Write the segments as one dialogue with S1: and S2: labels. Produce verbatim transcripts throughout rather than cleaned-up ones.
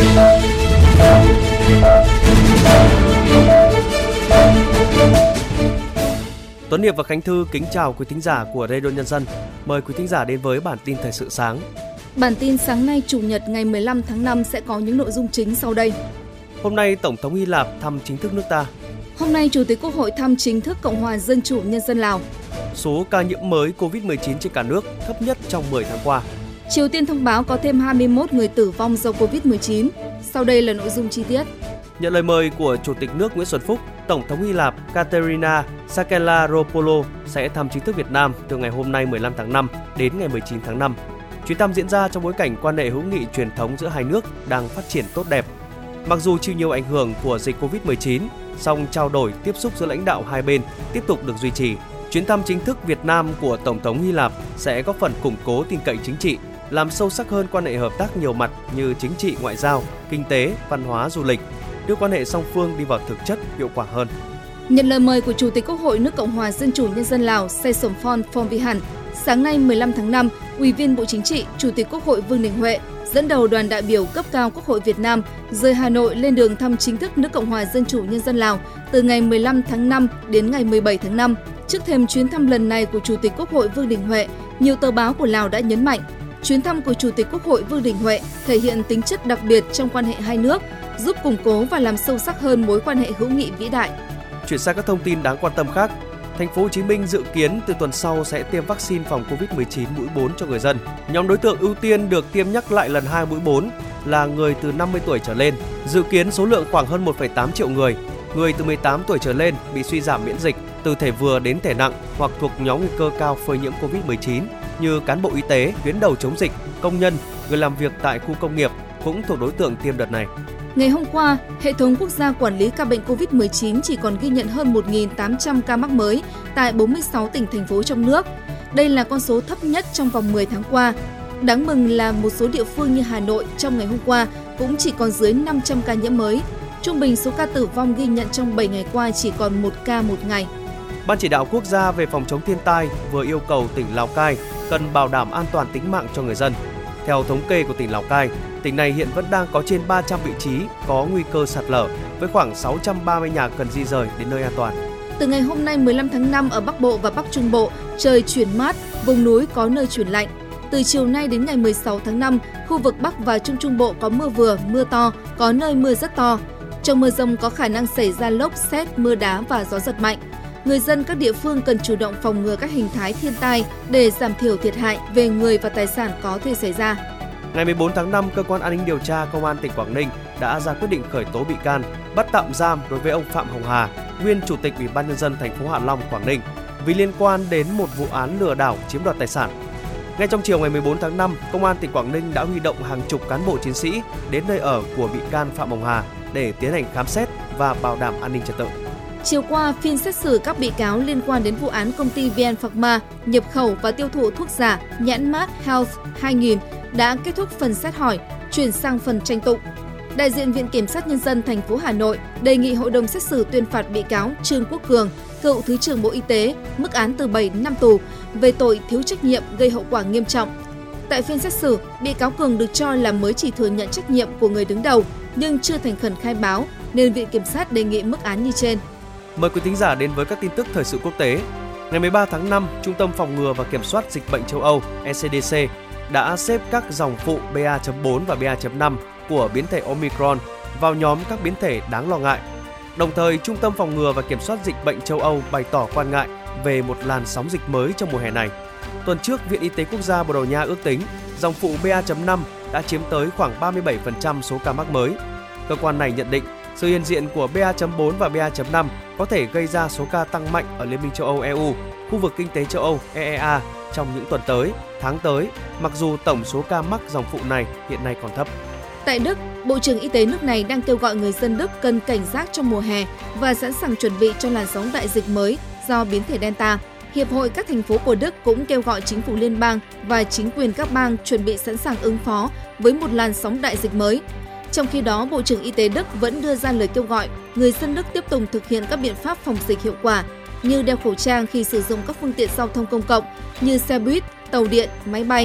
S1: Tuấn Hiệp và Khánh Thư kính chào quý thính giả của Radio Nhân dân. Mời quý thính giả đến với bản tin thời sự sáng.
S2: Bản tin sáng nay Chủ nhật ngày mười lăm tháng năm sẽ có những nội dung chính sau đây.
S1: Hôm nay Tổng thống Hy Lạp thăm chính thức nước ta.
S2: Hôm nay Chủ tịch Quốc hội thăm chính thức Cộng hòa Dân chủ Nhân dân Lào.
S1: Số ca nhiễm mới covid mười chín trên cả nước thấp nhất trong mười tháng qua.
S2: Triều Tiên thông báo có thêm hai mươi mốt người tử vong do covid mười chín. Sau đây là nội dung chi tiết.
S1: Nhận lời mời của Chủ tịch nước Nguyễn Xuân Phúc, Tổng thống Hy Lạp Katerina Sakellaropoulou sẽ thăm chính thức Việt Nam từ ngày hôm nay mười lăm tháng năm đến ngày mười chín tháng năm. Chuyến thăm diễn ra trong bối cảnh quan hệ hữu nghị truyền thống giữa hai nước đang phát triển tốt đẹp. Mặc dù chịu nhiều ảnh hưởng của dịch covid mười chín, song trao đổi tiếp xúc giữa lãnh đạo hai bên tiếp tục được duy trì. Chuyến thăm chính thức Việt Nam của Tổng thống Hy Lạp sẽ góp phần củng cố tin cậy chính trị, làm sâu sắc hơn quan hệ hợp tác nhiều mặt như chính trị, ngoại giao, kinh tế, văn hóa, du lịch, đưa quan hệ song phương đi vào thực chất, hiệu quả hơn.
S2: Nhận lời mời của Chủ tịch Quốc hội nước Cộng hòa Dân chủ Nhân dân Lào Sesomphon Phomvihane, sáng nay mười lăm tháng năm, Ủy viên Bộ Chính trị, Chủ tịch Quốc hội Vương Đình Huệ dẫn đầu đoàn đại biểu cấp cao Quốc hội Việt Nam rời Hà Nội lên đường thăm chính thức nước Cộng hòa Dân chủ Nhân dân Lào từ ngày mười lăm tháng năm đến ngày mười bảy tháng năm. Trước thềm chuyến thăm lần này của Chủ tịch Quốc hội Vương Đình Huệ, nhiều tờ báo của Lào đã nhấn mạnh chuyến thăm của Chủ tịch Quốc hội Vương Đình Huệ thể hiện tính chất đặc biệt trong quan hệ hai nước, giúp củng cố và làm sâu sắc hơn mối quan hệ hữu nghị vĩ đại.
S1: Chuyển sang các thông tin đáng quan tâm khác, Thành phố Hồ Chí Minh dự kiến từ tuần sau sẽ tiêm vaccine phòng covid mười chín mũi bốn cho người dân. Nhóm đối tượng ưu tiên được tiêm nhắc lại lần hai mũi bốn là người từ năm mươi tuổi trở lên. Dự kiến số lượng khoảng hơn một phẩy tám triệu người. Người từ mười tám tuổi trở lên bị suy giảm miễn dịch, từ thể vừa đến thể nặng hoặc thuộc nhóm nguy cơ cao phơi nhiễm covid mười chín như cán bộ y tế, tuyến đầu chống dịch, công nhân, người làm việc tại khu công nghiệp cũng thuộc đối tượng tiêm đợt này.
S2: Ngày hôm qua, hệ thống quốc gia quản lý ca bệnh covid mười chín chỉ còn ghi nhận hơn một nghìn tám trăm ca mắc mới tại bốn mươi sáu tỉnh, thành phố trong nước. Đây là con số thấp nhất trong vòng mười tháng qua. Đáng mừng là một số địa phương như Hà Nội trong ngày hôm qua cũng chỉ còn dưới năm trăm ca nhiễm mới. Trung bình số ca tử vong ghi nhận trong bảy ngày qua chỉ còn một ca một ngày.
S1: Ban chỉ đạo quốc gia về phòng chống thiên tai vừa yêu cầu tỉnh Lào Cai cần bảo đảm an toàn tính mạng cho người dân. Theo thống kê của tỉnh Lào Cai, tỉnh này hiện vẫn đang có trên ba trăm vị trí có nguy cơ sạt lở với khoảng sáu trăm ba mươi nhà cần di rời đến nơi an toàn.
S2: Từ ngày hôm nay mười lăm tháng năm ở Bắc Bộ và Bắc Trung Bộ, trời chuyển mát, vùng núi có nơi chuyển lạnh. Từ chiều nay đến ngày mười sáu tháng năm, khu vực Bắc và Trung Trung Bộ có mưa vừa, mưa to, có nơi mưa rất to. Trong mưa dông có khả năng xảy ra lốc, sét, mưa đá và gió giật mạnh. Người dân các địa phương cần chủ động phòng ngừa các hình thái thiên tai để giảm thiểu thiệt hại về người và tài sản có thể xảy ra.
S1: Ngày mười bốn tháng năm, Cơ quan An ninh Điều tra Công an tỉnh Quảng Ninh đã ra quyết định khởi tố bị can, bắt tạm giam đối với ông Phạm Hồng Hà, nguyên Chủ tịch Ủy ban Nhân dân thành phố Hạ Long, Quảng Ninh, vì liên quan đến một vụ án lừa đảo chiếm đoạt tài sản. Ngay trong chiều ngày mười bốn tháng năm, Công an tỉnh Quảng Ninh đã huy động hàng chục cán bộ chiến sĩ đến nơi ở của bị can Phạm Hồng Hà để tiến hành khám xét và bảo đảm an ninh trật tự.
S2: Chiều qua, phiên xét xử các bị cáo liên quan đến vụ án công ty vê en Pharma nhập khẩu và tiêu thụ thuốc giả nhãn mác Health hai nghìn đã kết thúc phần xét hỏi, chuyển sang phần tranh tụng. Đại diện Viện Kiểm sát Nhân dân thành phố Hà Nội đề nghị hội đồng xét xử tuyên phạt bị cáo Trương Quốc Cường, cựu Thứ trưởng Bộ Y tế, mức án từ bảy đến năm tù về tội thiếu trách nhiệm gây hậu quả nghiêm trọng. Tại phiên xét xử, bị cáo Cường được cho là mới chỉ thừa nhận trách nhiệm của người đứng đầu nhưng chưa thành khẩn khai báo, nên Viện Kiểm sát đề nghị mức án như trên.
S1: Mời quý thính giả đến với các tin tức thời sự quốc tế. Ngày mười ba tháng năm, Trung tâm Phòng ngừa và Kiểm soát Dịch bệnh châu Âu E C D C đã xếp các dòng phụ B A chấm bốn và B A chấm năm của biến thể Omicron vào nhóm các biến thể đáng lo ngại. Đồng thời, Trung tâm Phòng ngừa và Kiểm soát Dịch bệnh châu Âu bày tỏ quan ngại về một làn sóng dịch mới trong mùa hè này. Tuần trước, Viện Y tế Quốc gia Bồ Đào Nha ước tính dòng phụ B A chấm năm đã chiếm tới khoảng ba mươi bảy phần trăm số ca mắc mới. Cơ quan này nhận định sự hiện diện của B A chấm bốn và B A chấm năm có thể gây ra số ca tăng mạnh ở Liên minh châu Âu E U, khu vực kinh tế châu Âu E E A trong những tuần tới, tháng tới, mặc dù tổng số ca mắc dòng phụ này hiện nay còn thấp.
S2: Tại Đức, Bộ trưởng Y tế nước này đang kêu gọi người dân Đức cần cảnh giác trong mùa hè và sẵn sàng chuẩn bị cho làn sóng đại dịch mới do biến thể Delta. Hiệp hội các thành phố của Đức cũng kêu gọi chính phủ liên bang và chính quyền các bang chuẩn bị sẵn sàng ứng phó với một làn sóng đại dịch mới. Trong khi đó, Bộ trưởng Y tế Đức vẫn đưa ra lời kêu gọi người dân Đức tiếp tục thực hiện các biện pháp phòng dịch hiệu quả như đeo khẩu trang khi sử dụng các phương tiện giao thông công cộng như xe buýt, tàu điện, máy bay.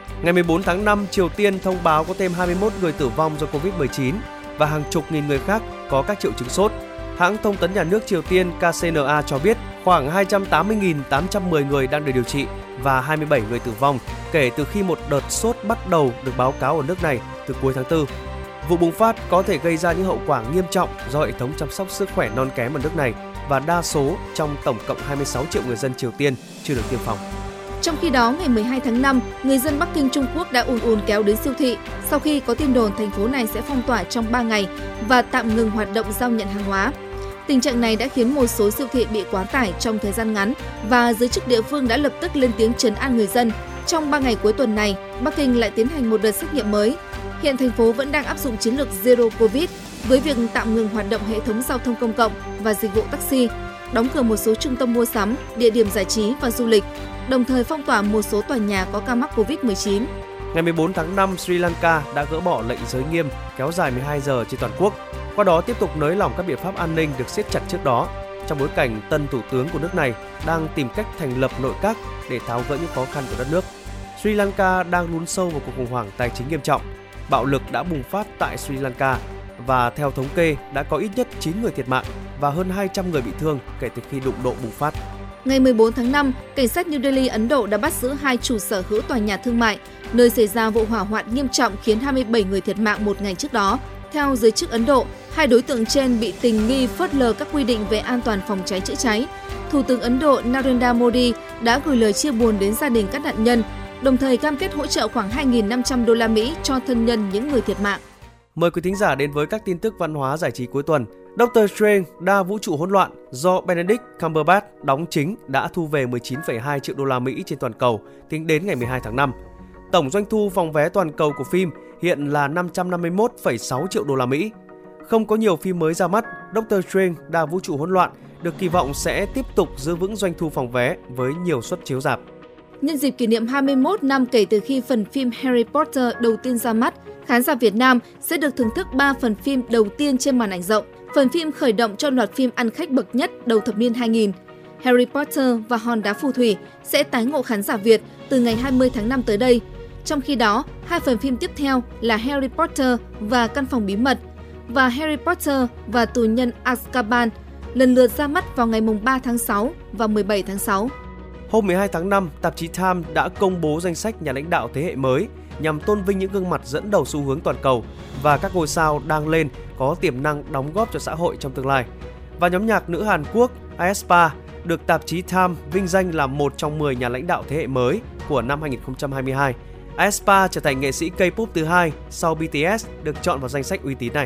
S1: Ngày mười bốn tháng năm, Triều Tiên thông báo có thêm hai mươi mốt người tử vong do covid mười chín và hàng chục nghìn người khác có các triệu chứng sốt. Hãng thông tấn nhà nước Triều Tiên K C N A cho biết khoảng hai trăm tám mươi nghìn tám trăm mười người đang được điều trị và hai mươi bảy người tử vong kể từ khi một đợt sốt bắt đầu được báo cáo ở nước này từ cuối tháng tư. Vụ bùng phát có thể gây ra những hậu quả nghiêm trọng do hệ thống chăm sóc sức khỏe non kém ở nước này và đa số trong tổng cộng hai mươi sáu triệu người dân Triều Tiên chưa được tiêm phòng.
S2: Trong khi đó, ngày mười hai tháng năm, người dân Bắc Kinh Trung Quốc đã ùn ùn kéo đến siêu thị sau khi có tin đồn thành phố này sẽ phong tỏa trong ba ngày và tạm ngừng hoạt động giao nhận hàng hóa. Tình trạng này đã khiến một số siêu thị bị quá tải trong thời gian ngắn và giới chức địa phương đã lập tức lên tiếng trấn an người dân. Trong ba ngày cuối tuần này, Bắc Kinh lại tiến hành một đợt xét nghiệm mới. Hiện thành phố vẫn đang áp dụng chiến lược Zero Covid với việc tạm ngừng hoạt động hệ thống giao thông công cộng và dịch vụ taxi, đóng cửa một số trung tâm mua sắm, địa điểm giải trí và du lịch, đồng thời phong tỏa một số tòa nhà có ca mắc covid mười chín.
S1: Ngày mười bốn tháng năm, Sri Lanka đã gỡ bỏ lệnh giới nghiêm kéo dài mười hai giờ trên toàn quốc, qua đó tiếp tục nới lỏng các biện pháp an ninh được siết chặt trước đó, trong bối cảnh tân thủ tướng của nước này đang tìm cách thành lập nội các để tháo gỡ những khó khăn của đất nước. Sri Lanka đang lún sâu vào cuộc khủng hoảng tài chính nghiêm trọng. Bạo lực đã bùng phát tại Sri Lanka và theo thống kê đã có ít nhất chín người thiệt mạng và hơn hai trăm người bị thương kể từ khi đụng độ bùng phát.
S2: Ngày mười bốn tháng năm, cảnh sát New Delhi, Ấn Độ đã bắt giữ hai chủ sở hữu tòa nhà thương mại, nơi xảy ra vụ hỏa hoạn nghiêm trọng khiến hai mươi bảy người thiệt mạng một ngày trước đó. Theo giới chức Ấn Độ, hai đối tượng trên bị tình nghi phớt lờ các quy định về an toàn phòng cháy chữa cháy. Thủ tướng Ấn Độ Narendra Modi đã gửi lời chia buồn đến gia đình các nạn nhân, đồng thời cam kết hỗ trợ khoảng hai nghìn năm trăm đô la Mỹ cho thân nhân những người thiệt mạng.
S1: Mời quý thính giả đến với các tin tức văn hóa giải trí cuối tuần. Doctor Strange đa vũ trụ hỗn loạn do Benedict Cumberbatch đóng chính đã thu về mười chín phẩy hai triệu đô la Mỹ trên toàn cầu tính đến ngày mười hai tháng năm. Tổng doanh thu phòng vé toàn cầu của phim hiện là năm trăm năm mươi mốt phẩy sáu triệu đô la Mỹ. Không có nhiều phim mới ra mắt, Doctor Strange đa vũ trụ hỗn loạn được kỳ vọng sẽ tiếp tục giữ vững doanh thu phòng vé với nhiều suất chiếu rạp.
S2: Nhân dịp kỷ niệm hai mươi mốt năm kể từ khi phần phim Harry Potter đầu tiên ra mắt, khán giả Việt Nam sẽ được thưởng thức ba phần phim đầu tiên trên màn ảnh rộng. Phần phim khởi động cho loạt phim ăn khách bậc nhất đầu thập niên hai nghìn. Harry Potter và Hòn đá phù thủy sẽ tái ngộ khán giả Việt từ ngày hai mươi tháng năm tới đây. Trong khi đó, hai phần phim tiếp theo là Harry Potter và Căn phòng bí mật và Harry Potter và Tù nhân Azkaban lần lượt ra mắt vào ngày ba tháng sáu và mười bảy tháng sáu.
S1: Hôm mười hai tháng năm, tạp chí Time đã công bố danh sách nhà lãnh đạo thế hệ mới nhằm tôn vinh những gương mặt dẫn đầu xu hướng toàn cầu và các ngôi sao đang lên có tiềm năng đóng góp cho xã hội trong tương lai. Và nhóm nhạc nữ Hàn Quốc aespa được tạp chí Time vinh danh là một trong mười nhà lãnh đạo thế hệ mới của năm hai không hai hai. aespa trở thành nghệ sĩ K-pop thứ hai sau B T S được chọn vào danh sách uy tín này.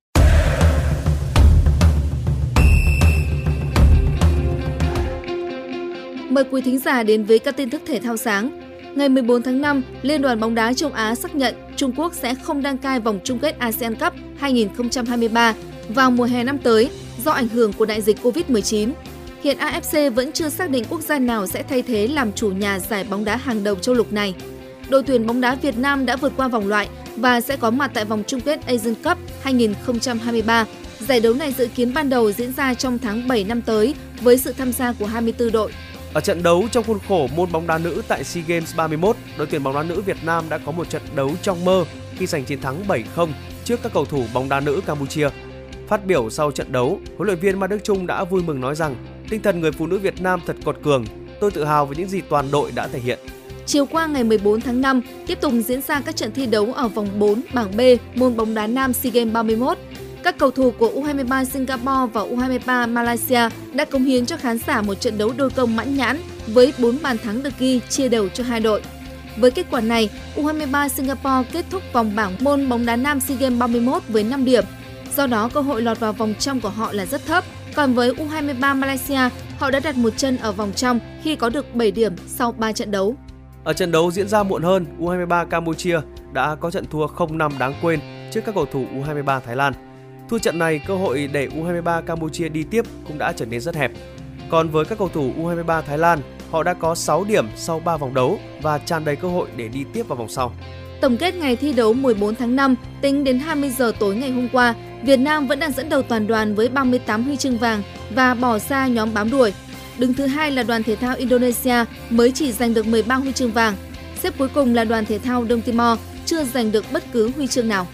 S2: Mời quý thính giả đến với các tin tức thể thao sáng. Ngày mười bốn tháng năm, Liên đoàn bóng đá châu Á xác nhận Trung Quốc sẽ không đăng cai vòng chung kết a sê an Cup hai không hai ba vào mùa hè năm tới do ảnh hưởng của đại dịch covid mười chín. Hiện a ép xê vẫn chưa xác định quốc gia nào sẽ thay thế làm chủ nhà giải bóng đá hàng đầu châu lục này. Đội tuyển bóng đá Việt Nam đã vượt qua vòng loại và sẽ có mặt tại vòng chung kết Asian Cup hai không hai ba. Giải đấu này dự kiến ban đầu diễn ra trong tháng bảy năm tới với sự tham gia của hai mươi tư đội.
S1: Ở trận đấu trong khuôn khổ môn bóng đá nữ tại SEA Games ba mươi mốt, đội tuyển bóng đá nữ Việt Nam đã có một trận đấu trong mơ khi giành chiến thắng bảy không trước các cầu thủ bóng đá nữ Campuchia. Phát biểu sau trận đấu, huấn luyện viên Mai Đức Chung đã vui mừng nói rằng tinh thần người phụ nữ Việt Nam thật quật cường, tôi tự hào với những gì toàn đội đã thể hiện.
S2: Chiều qua ngày mười bốn tháng năm, tiếp tục diễn ra các trận thi đấu ở vòng bốn bảng B môn bóng đá nam SEA Games ba mươi mốt. Các cầu thủ của u hai mươi ba Singapore và u hai mươi ba Malaysia đã cống hiến cho khán giả một trận đấu đôi công mãn nhãn với bốn bàn thắng được ghi chia đều cho hai đội. Với kết quả này, u hai mươi ba Singapore kết thúc vòng bảng môn bóng đá nam SEA Games ba mươi mốt với năm điểm. Do đó, cơ hội lọt vào vòng trong của họ là rất thấp. Còn với u hai mươi ba Malaysia, họ đã đặt một chân ở vòng trong khi có được bảy điểm sau ba trận đấu.
S1: Ở trận đấu diễn ra muộn hơn, u hai mươi ba Campuchia đã có trận thua không năm đáng quên trước các cầu thủ u hai mươi ba Thái Lan. Thua trận này, cơ hội để u hai mươi ba Campuchia đi tiếp cũng đã trở nên rất hẹp. Còn với các cầu thủ u hai mươi ba Thái Lan, họ đã có sáu điểm sau ba vòng đấu và tràn đầy cơ hội để đi tiếp vào vòng sau.
S2: Tổng kết ngày thi đấu mười bốn tháng năm, tính đến hai mươi giờ tối ngày hôm qua, Việt Nam vẫn đang dẫn đầu toàn đoàn với ba mươi tám huy chương vàng và bỏ xa nhóm bám đuổi. Đứng thứ hai là đoàn thể thao Indonesia mới chỉ giành được mười ba huy chương vàng. Xếp cuối cùng là đoàn thể thao Đông Timor, chưa giành được bất cứ huy chương nào.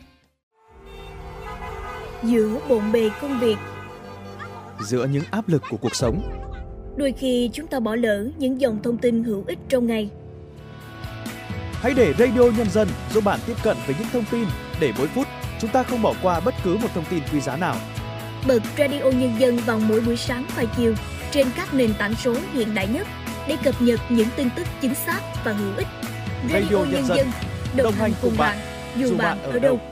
S3: Giữa bộn bề công việc,
S4: giữa những áp lực của cuộc sống,
S3: đôi khi chúng ta bỏ lỡ những dòng thông tin hữu ích trong ngày.
S4: Hãy để Radio Nhân dân giúp bạn tiếp cận với những thông tin để mỗi phút chúng ta không bỏ qua bất cứ một thông tin quý giá nào.
S3: Bật Radio Nhân dân vào mỗi buổi sáng và chiều trên các nền tảng số hiện đại nhất để cập nhật những tin tức chính xác và hữu ích. Radio, Radio Nhân dân, đồng, đồng hành cùng bạn, dù, dù bạn ở đâu.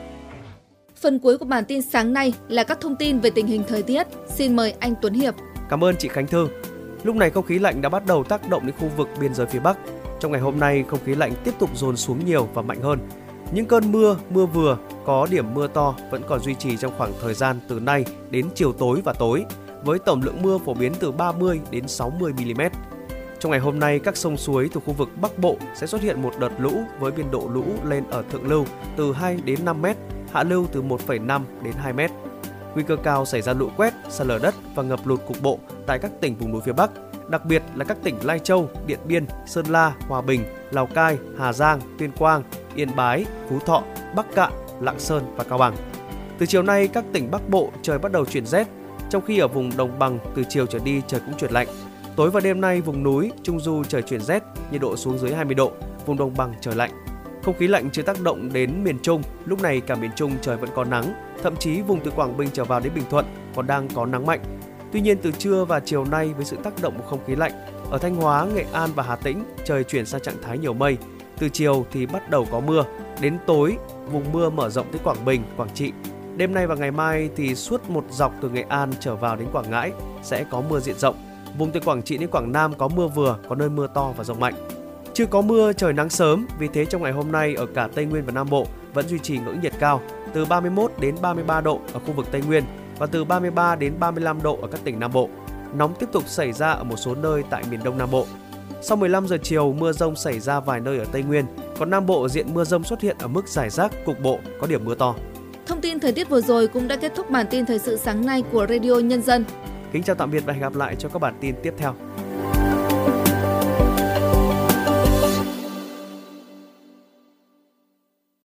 S2: Phần cuối của bản tin sáng nay là các thông tin về tình hình thời tiết. Xin mời anh Tuấn Hiệp.
S1: Cảm ơn chị Khánh Thư. Lúc này không khí lạnh đã bắt đầu tác động đến khu vực biên giới phía Bắc. Trong ngày hôm nay, không khí lạnh tiếp tục dồn xuống nhiều và mạnh hơn. Những cơn mưa, mưa vừa, có điểm mưa to vẫn còn duy trì trong khoảng thời gian từ nay đến chiều tối và tối, với tổng lượng mưa phổ biến từ ba mươi đến sáu mươi mi-li-mét. Trong ngày hôm nay, các sông suối thuộc khu vực Bắc Bộ sẽ xuất hiện một đợt lũ với biên độ lũ lên ở thượng lưu từ hai đến năm mét, hạ lưu từ một phẩy năm đến hai mét. Nguy cơ cao xảy ra lũ quét, sạt lở đất và ngập lụt cục bộ tại các tỉnh vùng núi phía Bắc, đặc biệt là các tỉnh Lai Châu, Điện Biên, Sơn La, Hòa Bình, Lào Cai, Hà Giang, Tuyên Quang, Yên Bái, Phú Thọ, Bắc Kạn, Lạng Sơn và Cao Bằng. Từ chiều nay, các tỉnh Bắc Bộ trời bắt đầu chuyển rét, trong khi ở vùng đồng bằng từ chiều trở đi trời cũng chuyển lạnh. Tối và đêm nay, vùng núi, Trung Du trời chuyển rét, nhiệt độ xuống dưới hai mươi độ, vùng đồng bằng trời lạnh. Không khí lạnh chưa tác động đến miền Trung, lúc này cả miền Trung trời vẫn có nắng, thậm chí vùng từ Quảng Bình trở vào đến Bình Thuận còn đang có nắng mạnh. Tuy nhiên từ trưa và chiều nay với sự tác động của không khí lạnh, ở Thanh Hóa, Nghệ An và Hà Tĩnh trời chuyển sang trạng thái nhiều mây. Từ chiều thì bắt đầu có mưa, đến tối vùng mưa mở rộng tới Quảng Bình, Quảng Trị. Đêm nay và ngày mai thì suốt một dọc từ Nghệ An trở vào đến Quảng Ngãi sẽ có mưa diện rộng. Vùng từ Quảng Trị đến Quảng Nam có mưa vừa, có nơi mưa to và dông mạnh. Chưa có mưa, trời nắng sớm, vì thế trong ngày hôm nay ở cả Tây Nguyên và Nam Bộ vẫn duy trì ngưỡng nhiệt cao từ ba mươi mốt đến ba mươi ba độ ở khu vực Tây Nguyên và từ ba mươi ba đến ba mươi lăm độ ở các tỉnh Nam Bộ. Nóng tiếp tục xảy ra ở một số nơi tại miền Đông Nam Bộ. Sau mười lăm giờ chiều, mưa dông xảy ra vài nơi ở Tây Nguyên, còn Nam Bộ diện mưa dông xuất hiện ở mức rải rác, cục bộ, có điểm mưa to.
S2: Thông tin thời tiết vừa rồi cũng đã kết thúc bản tin thời sự sáng nay của Radio Nhân dân.
S1: Kính chào tạm biệt và hẹn gặp lại cho các bản tin tiếp theo.